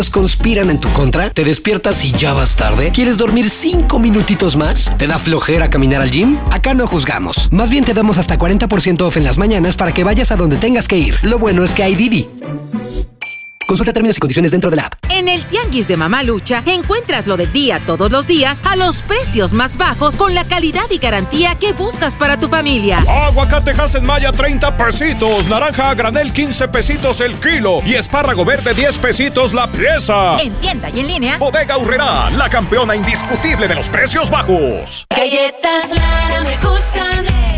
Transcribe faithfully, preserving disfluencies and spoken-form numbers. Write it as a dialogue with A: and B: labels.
A: conspiran en tu contra? ¿Te despiertas y ya vas tarde? ¿Quieres dormir cinco minutitos más? ¿Te da flojera caminar al gym? Acá no juzgamos. Más bien te damos hasta cuarenta por ciento off en las mañanas para que vayas a donde tengas que ir. Lo bueno es que hay Didi. Consulta términos y condiciones dentro de la app.
B: En el Tianguis de Mamalucha encuentras lo del día todos los días a los precios más bajos con la calidad y garantía que buscas para tu familia.
C: Aguacate Hass Maya treinta pesitos, naranja a granel quince pesitos el kilo y espárrago verde diez pesitos la pieza.
B: En tienda y en línea.
C: Bodega Aurrerá, la campeona indiscutible de los precios bajos.
D: Galletas Lara me gustan.